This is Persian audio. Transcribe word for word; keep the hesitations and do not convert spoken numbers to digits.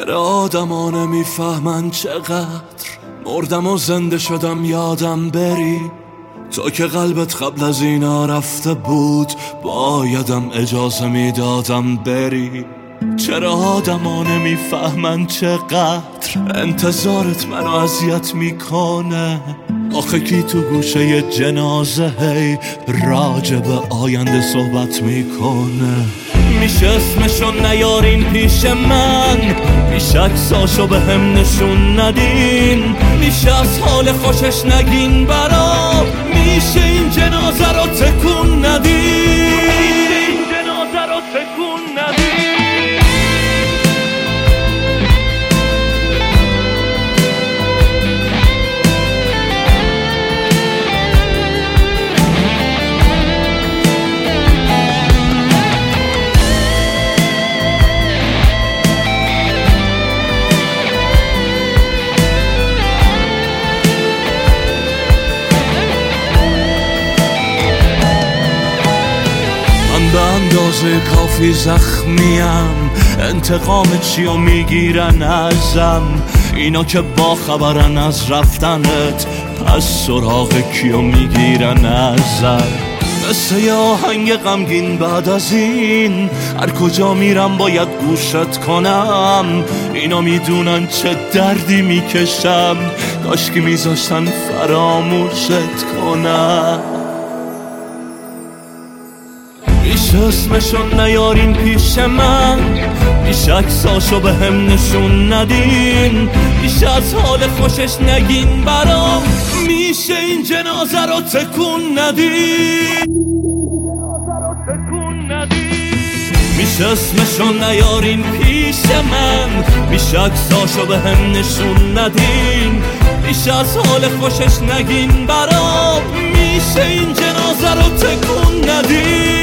چرا آدما نمیفهمن چقدر مردم و زنده شدم یادم بری. تو که قلبت قبل از اینا رفته بود بایدم اجازه میدادم بری. چرا آدما نمیفهمن چقدر انتظارت منو اذیت میکنه. آخه کی تو گوشه جنازه هی راجع به آینده صحبت میکنه. میشه اسمشو نیارین پیش من، میشه عکساشو به هم نشون ندین، میشه از حال خوشش نگین برام، میشه این جنازه رو تکون ندین، میشه این جنازه رو تکون ندین. به اندازه کافی زخمیم، انتقام چیو میگیرن ازم اینا که با خبرن از رفتنت، پس سراغ کیو میگیرن ازم. مثل یه آهنگ غمگین بعد از این هر کجا میرم باید گوشت کنم. اینا میدونن چه دردی میکشم، کاشکی میذاشتن فراموشت کنم. میشه اسمشو نیارین پیش من، میشه عکساشو به هم نشون ندین، میشه از حال خوشش نگین برام، میشه این جنازه رو تکون ندین، میشه اسمشو نیارین پیش من، میشه عکساشو به هم نشون ندین، میشه از حال خوشش نگین برام، میشه این جنازه رو تکون ندین.